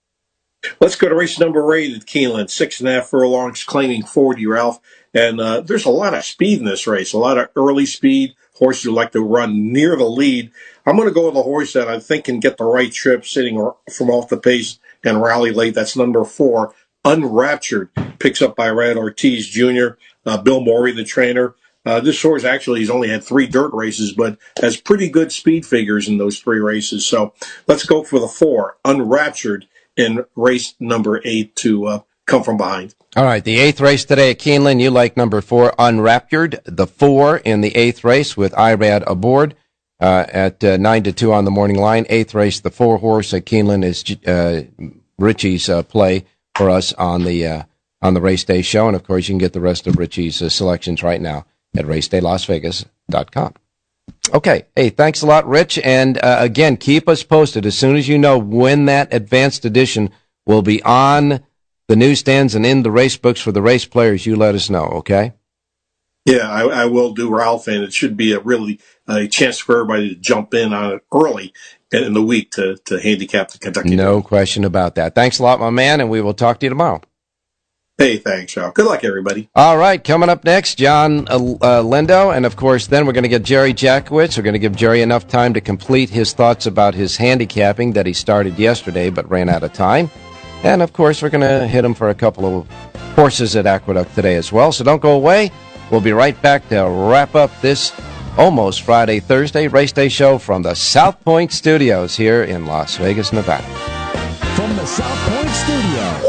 Let's go to race number eight at Keeneland. Six and a half furlongs, claiming forty, Ralph. And uh, there's a lot of speed in this race, a lot of early speed. Horses who like to run near the lead. I'm going to go with a horse that I think can get the right trip, sitting from off the pace and rally late. That's number four, Unraptured, picks up by Red Ortiz Junior Uh, Bill Morey, the trainer. Uh, this horse actually has only had three dirt races, but has pretty good speed figures in those three races. So let's go for the four, Unraptured, in race number eight to uh, come from behind. All right, the eighth race today at Keeneland, you like number four, Unraptured, the four in the eighth race with Irad aboard uh, at uh, nine to two on the morning line. Eighth race, the four horse at Keeneland is uh, Richie's uh, play for us on the uh, on the race day show, and of course you can get the rest of Richie's uh, selections right now at race day las vegas dot com. Okay. Hey, thanks a lot, Rich. And uh, again, keep us posted as soon as you know when that advanced edition will be on the newsstands and in the race books for the race players. You let us know, okay? Yeah, I, I will do, Ralph, and it should be a really a chance for everybody to jump in on it early in the week to, to handicap the Kentucky. No question about that. Thanks a lot, my man, and we will talk to you tomorrow. Hey, thanks, Ralph. Good luck, everybody. All right, coming up next, John uh, uh, Lindo, and of course, then we're going to get Jerry Jackowitz. We're going to give Jerry enough time to complete his thoughts about his handicapping that he started yesterday but ran out of time. And of course, we're going to hit him for a couple of horses at Aqueduct today as well. So don't go away. We'll be right back to wrap up this almost Friday, Thursday race day show from the South Point Studios here in Las Vegas, Nevada. From the South Point Studios.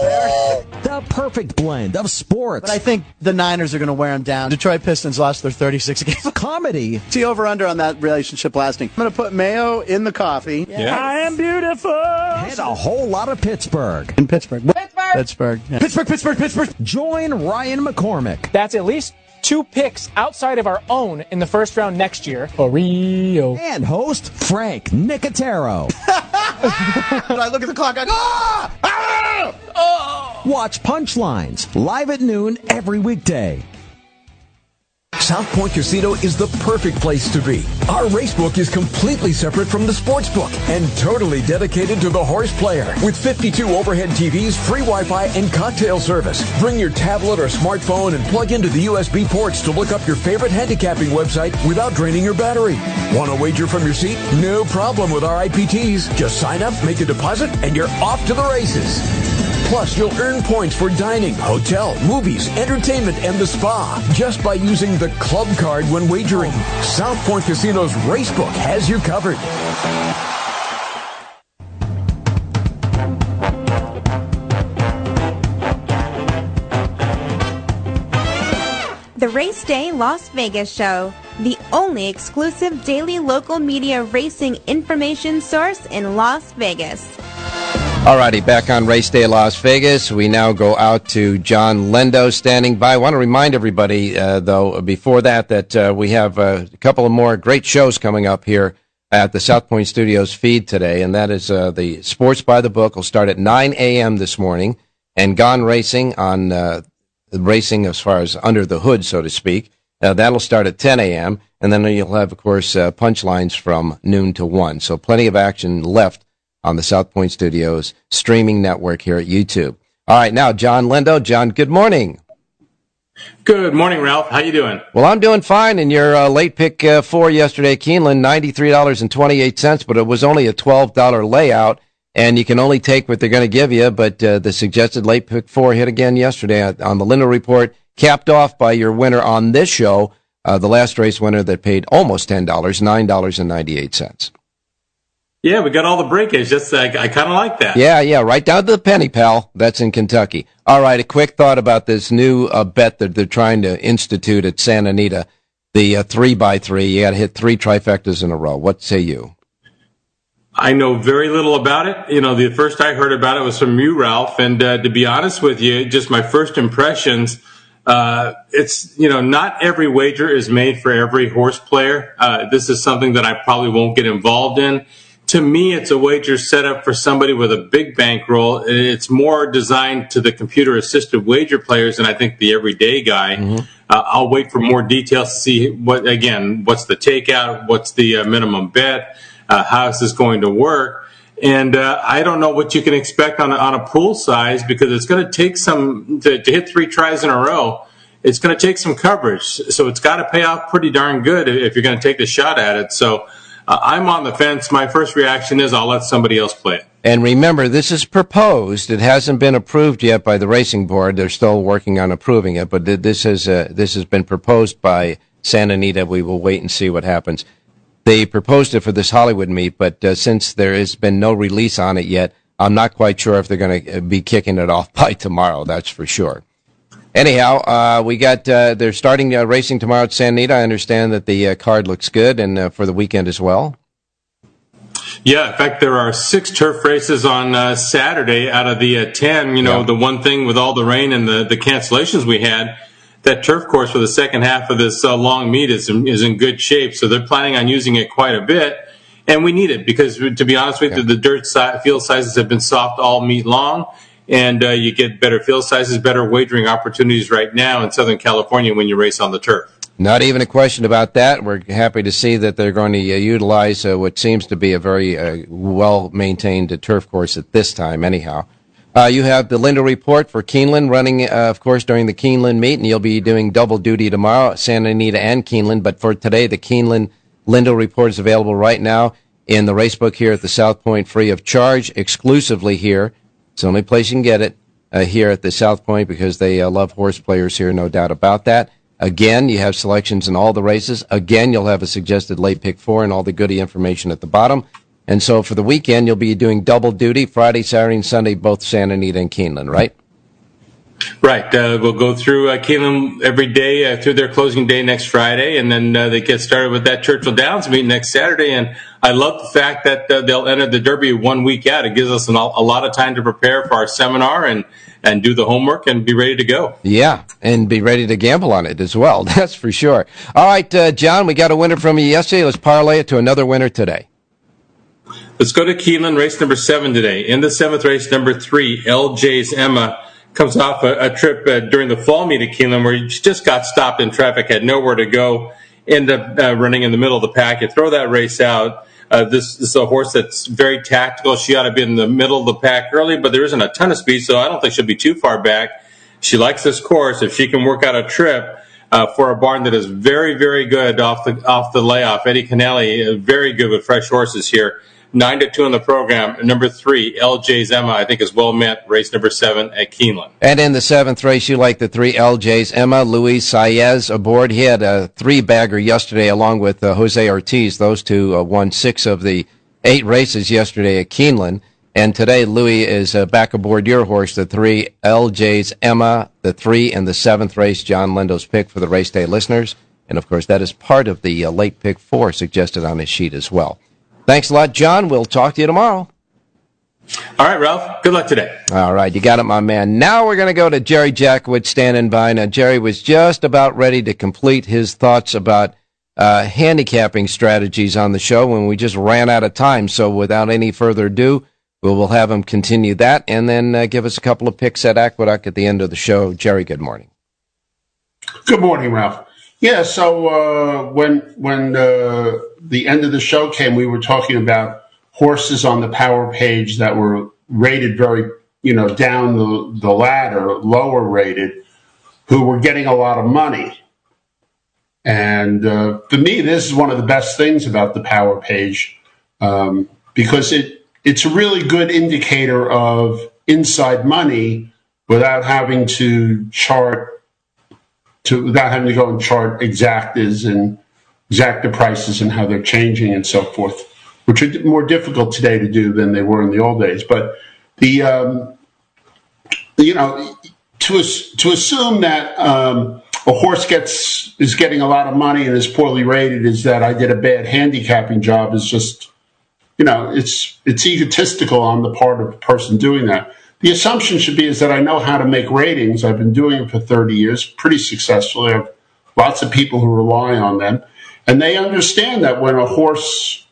The perfect blend of sports. But I think the Niners are going to wear them down. Detroit Pistons lost their thirty-six games. Comedy. See over-under on that relationship lasting. I'm going to put mayo in the coffee. Yes. I am beautiful. And a whole lot of Pittsburgh. In Pittsburgh. Pittsburgh. Pittsburgh. Yeah. Pittsburgh, Pittsburgh, Pittsburgh. Join Ryan McCormick. That's at least two picks outside of our own in the first round next year. For Rio. And host Frank Nicotero. When I look at the clock, I go, ah! Ah! Oh! Watch Punchlines live at noon every weekday. South Point Casino is the perfect place to be. Our racebook is completely separate from the sportsbook and totally dedicated to the horse player. With fifty-two overhead T Vs, free Wi-Fi, and cocktail service. Bring your tablet or smartphone and plug into the U S B ports to look up your favorite handicapping website without draining your battery. Want to wager from your seat? No problem with our I P Ts. Just sign up, make a deposit, and you're off to the races. Plus, you'll earn points for dining, hotel, movies, entertainment, and the spa just by using the club card when wagering. South Point Casino's Racebook has you covered. Race Day Las Vegas Show, the only exclusive daily local media racing information source in Las Vegas. Alrighty, back on Race Day Las Vegas. We now go out to John Lendo standing by. I want to remind everybody, uh, though, before that, that uh, we have uh, a couple of more great shows coming up here at the South Point Studios feed today, and that is uh, the Sports by the Book will start at nine a.m. this morning, and Gone Racing on uh, racing as far as under the hood, so to speak. Uh, that'll start at ten a.m., and then you'll have, of course, uh, punchlines from noon to one. So plenty of action left on the South Point Studios streaming network here at YouTube. All right, now, John Lendo. John, good morning. Good morning, Ralph. How you doing? Well, I'm doing fine. And your uh, late pick uh, four yesterday, Keeneland, ninety-three dollars and twenty-eight cents, but it was only a twelve dollars layout, and you can only take what they're going to give you. But uh, the suggested late pick four hit again yesterday on the Lindo Report, capped off by your winner on this show, uh, the last race winner that paid almost ten dollars, nine dollars and ninety-eight cents. Yeah, we got all the breakage. Just I, I kind of like that. Yeah, yeah, right down to the penny, pal. That's in Kentucky. All right, a quick thought about this new uh, bet that they're trying to institute at Santa Anita, the uh, three by three. You got to hit three trifectas in a row. What say you? I know very little about it. You know, the first I heard about it was from you, Ralph. And uh, to be honest with you, just my first impressions, uh, it's, you know, not every wager is made for every horse player. Uh, this is something that I probably won't get involved in. To me, it's a wager set up for somebody with a big bankroll. It's more designed to the computer-assisted wager players than I think the everyday guy. Mm-hmm. Uh, I'll wait for more details to see what, again, what's the takeout, what's the uh, minimum bet, uh, how is this going to work. And uh, I don't know what you can expect on a, on a pool size because it's going to take some, to, to hit three tries in a row, it's going to take some coverage. So it's got to pay off pretty darn good if you're going to take the shot at it. So Uh, I'm on the fence. My first reaction is I'll let somebody else play it. And remember, this is proposed. It hasn't been approved yet by the racing board. They're still working on approving it, but this has uh, this has been proposed by Santa Anita. We will wait and see what happens. They proposed it for this Hollywood meet, but uh, since there has been no release on it yet, I'm not quite sure if they're going to be kicking it off by tomorrow. That's for sure. Anyhow, uh, we got, uh, they're starting uh, racing tomorrow at Santa Anita. I understand that the uh, card looks good and uh, for the weekend as well. Yeah, in fact, there are six turf races on uh, Saturday out of the uh, ten. You know, yeah. The one thing with all the rain and the, the cancellations we had, that turf course for the second half of this uh, long meet is in, is in good shape. So they're planning on using it quite a bit. And we need it because, to be honest with yeah. you, the dirt si- field sizes have been soft all meet long. And uh, you get better field sizes, better wagering opportunities right now in Southern California when you race on the turf. Not even a question about that. We're happy to see that they're going to uh, utilize uh, what seems to be a very uh, well-maintained uh, turf course at this time, anyhow. Uh, you have the Lindo Report for Keeneland running, uh, of course, during the Keeneland meet, and you'll be doing double duty tomorrow, Santa Anita and Keeneland. But for today, the Keeneland Lindo Report is available right now in the racebook here at the South Point free of charge, exclusively here. It's the only place you can get it uh, here at the South Point because they uh, love horse players here, no doubt about that. Again, you have selections in all the races. Again, you'll have a suggested late pick four and all the goodie information at the bottom. And so for the weekend, you'll be doing double duty, Friday, Saturday, and Sunday, both Santa Anita and Keeneland, right? Right. Uh, we'll go through uh, Keeneland every day uh, through their closing day next Friday, and then uh, they get started with that Churchill Downs meet next Saturday. And I love the fact that uh, they'll enter the Derby one week out. It gives us an, a lot of time to prepare for our seminar and, and do the homework and be ready to go. Yeah, and be ready to gamble on it as well. That's for sure. All right, uh, John, we got a winner from you yesterday. Let's parlay it to another winner today. Let's go to Keeneland, race number seven today. In the seventh race, number three, L J's Emma comes off a, a trip uh, during the fall meet at Keeneland where she just got stopped in traffic, had nowhere to go, ended up uh, running in the middle of the pack. You throw that race out. Uh, this, this is a horse that's very tactical. She ought to be in the middle of the pack early, but there isn't a ton of speed, so I don't think she'll be too far back. She likes this course. If she can work out a trip uh, for a barn that is very, very good off the off the layoff, Eddie Canelli, uh, very good with fresh horses here. Nine to two in the program. Number three, L J's Emma, I think is well met. Race number seven at Keeneland. And in the seventh race, you like the three L J's Emma, Luis Saez aboard. He had a three-bagger yesterday along with uh, Jose Ortiz. Those two uh, won six of the eight races yesterday at Keeneland. And today, Louis is uh, back aboard your horse, the three, L J's Emma, the three, and the seventh race, John Lendo's pick for the race day listeners. And, of course, that is part of the uh, late pick four suggested on his sheet as well. Thanks a lot, John. We'll talk to you tomorrow. All right, Ralph. Good luck today. All right. You got it, my man. Now we're going to go to Jerry Jackowitz standing by. Now, Jerry was just about ready to complete his thoughts about uh, handicapping strategies on the show when we just ran out of time. So without any further ado, we will have him continue that and then uh, give us a couple of picks at Aqueduct at the end of the show. Jerry, good morning. Good morning, Ralph. Yeah, so uh, when when uh, the end of the show came, we were talking about horses on the power page that were rated very, you know, down the, the ladder, lower rated, who were getting a lot of money. And uh, for me, this is one of the best things about the power page um, because it it's a really good indicator of inside money without having to chart, to without having to go and chart exactas and exacta prices and how they're changing and so forth, which are more difficult today to do than they were in the old days. But the, um, you know, to to assume that um, a horse gets is getting a lot of money and is poorly rated is that I did a bad handicapping job is just, you know, it's it's egotistical on the part of the person doing that. The assumption should be is that I know how to make ratings. I've been doing it for thirty years, pretty successfully. I have lots of people who rely on them. And they understand that when a horse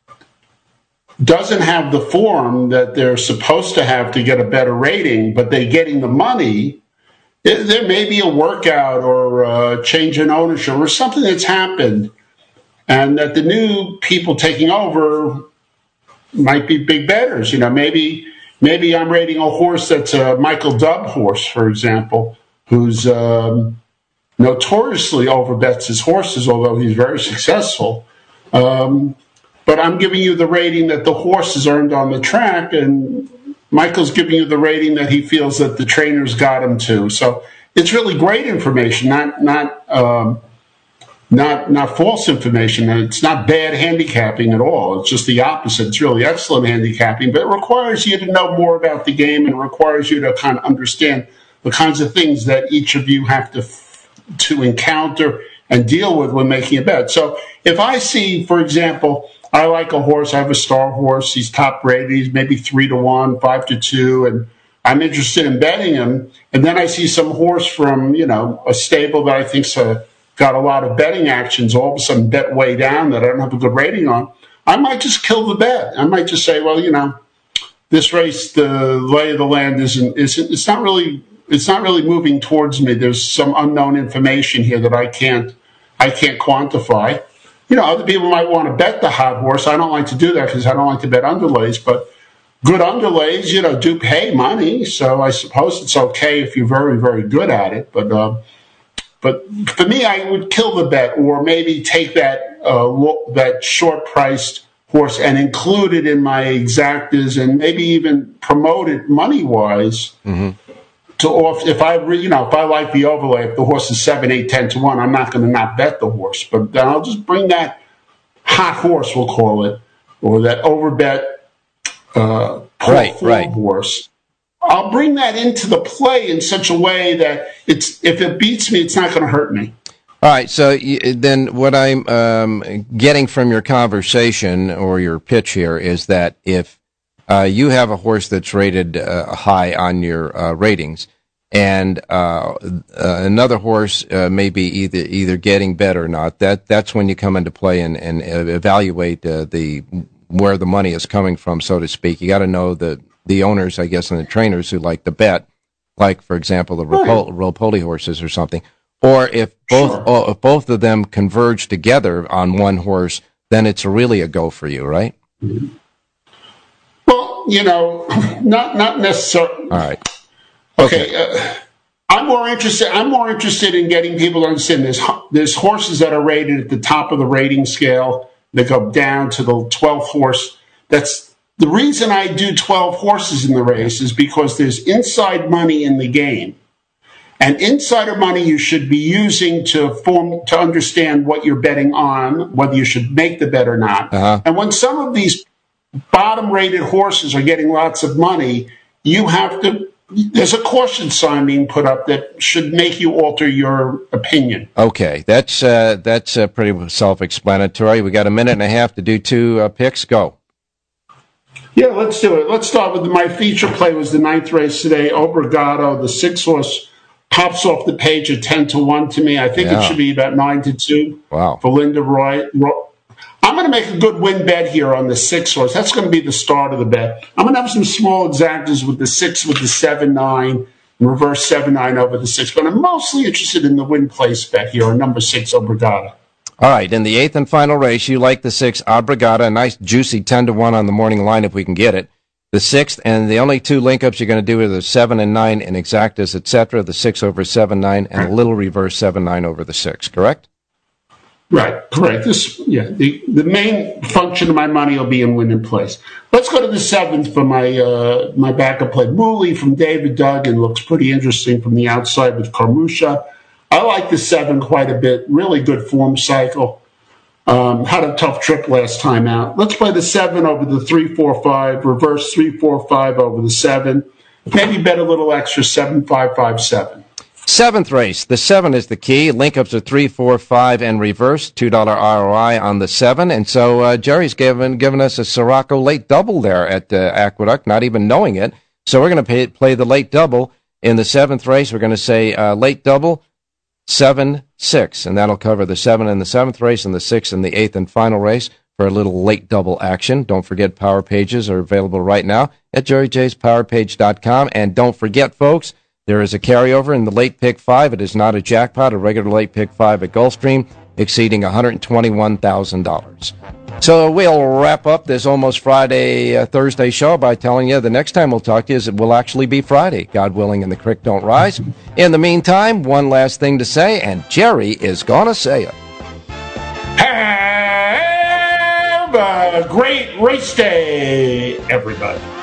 doesn't have the form that they're supposed to have to get a better rating, but they're getting the money, there may be a workout or a change in ownership or something that's happened, and that the new people taking over might be big bettors. You know, maybe maybe I'm rating a horse that's a Michael Dubb horse, for example, who's um, notoriously overbets his horses, although he's very successful. Um, but I'm giving you the rating that the horse has earned on the track, and Michael's giving you the rating that he feels that the trainers got him to. So it's really great information, not not um, not not false information. It's not bad handicapping at all. It's just the opposite. It's really excellent handicapping, but it requires you to know more about the game and requires you to kind of understand the kinds of things that each of you have to to encounter and deal with when making a bet. So if I see, for example, I like a horse, I have a star horse, he's top rated, he's maybe three to one, five to two, and I'm interested in betting him, and then I see some horse from, you know, a stable that I think's a, got a lot of betting actions, all of a sudden bet way down that I don't have a good rating on, I might just kill the bet. I might just say, well, you know, this race, the lay of the land isn't, isn't it's not really, it's not really moving towards me. There's some unknown information here that I can't, I can't quantify. You know, other people might want to bet the hot horse. I don't like to do that because I don't like to bet underlays, but good underlays, you know, do pay money. So I suppose it's okay if you're very, very good at it. But uh, but for me, I would kill the bet or maybe take that uh, lo- that short-priced horse and include it in my exactas and maybe even promote it money-wise. Mm-hmm. To off, if I, you know, if I like the overlay, if the horse is seven, eight, ten to one, I'm not going to not bet the horse, but then I'll just bring that hot horse, we'll call it, or that overbet uh, right, right. horse. I'll bring that into the play in such a way that it's if it beats me, it's not going to hurt me. All right. So you, then, what I'm um, getting from your conversation or your pitch here is that if Uh, you have a horse that's rated uh, high on your uh, ratings, and uh, uh, another horse uh, may be either either getting bet or not. That that's when you come into play and, and evaluate uh, the where the money is coming from, so to speak. You got to know the the owners, I guess, and the trainers who like the bet, like for example the Rapoli, Rapoli horses or something. Or if both sure. uh, if both of them converge together on one horse, then it's really a go for you, right? Mm-hmm. You know, not not necessarily. All right. Okay. okay. Uh, I'm more interested. I'm more interested in getting people to understand there's there's horses that are rated at the top of the rating scale that go down to the twelfth horse. That's the reason I do twelve horses in the race is because there's inside money in the game, and insider money you should be using to form to understand what you're betting on, whether you should make the bet or not. Uh-huh. And when some of these bottom-rated horses are getting lots of money, you have to, there's a caution sign being put up that should make you alter your opinion. Okay, that's uh, that's uh, pretty self-explanatory. We got a minute and a half to do two uh, picks. Go. Yeah, let's do it. Let's start with my feature play was the ninth race today, Obrigado. The six horse pops off the page at ten to one to me. I think yeah. it should be about nine to two. Wow. For Linda Roy. I'm going to make a good win bet here on the six horse. That's going to be the start of the bet. I'm going to have some small exactas with the six, with the seven nine, and reverse seven nine over the six. But I'm mostly interested in the win place bet here on number six, Obrigado. All right, in the eighth and final race, you like the six, Obrigado, a nice juicy ten to one on the morning line if we can get it. The sixth, and the only two link-ups you're going to do are the seven and nine in exactas, et cetera, the six over seven nine, and a little reverse seven nine over the six, correct? Right, correct. This, yeah, the, the main function of my money will be in win in place. Let's go to the seventh for my uh, my backup play. Mooley from David Duggan looks pretty interesting from the outside with Carmusha. I like the seven quite a bit. Really good form cycle. Um, had a tough trip last time out. Let's play the seven over the three, four, five. Reverse three, four, five over the seven. Maybe bet a little extra seven, five, five, seven. Seventh race. The seven is the key. Link-ups are three, four, five, and reverse. two dollar R O I on the seven. And so uh, Jerry's given given us a Sirocco late double there at uh, Aqueduct, not even knowing it. So we're going to play the late double in the seventh race. We're going to say uh, late double. Seven, six, and that'll cover the seven in the seventh race and the six in the eighth and final race for a little late double action. Don't forget, Power Pages are available right now at jerry jays power page dot com. And don't forget, folks, there is a carryover in the late pick five. It is not a jackpot, a regular late pick five at Gulfstream, exceeding one hundred twenty-one thousand dollars. So we'll wrap up this almost Friday, uh, Thursday show by telling you the next time we'll talk to you is it will actually be Friday, God willing, and the creek don't rise. In the meantime, one last thing to say, and Jerry is going to say it. Have a great race day, everybody.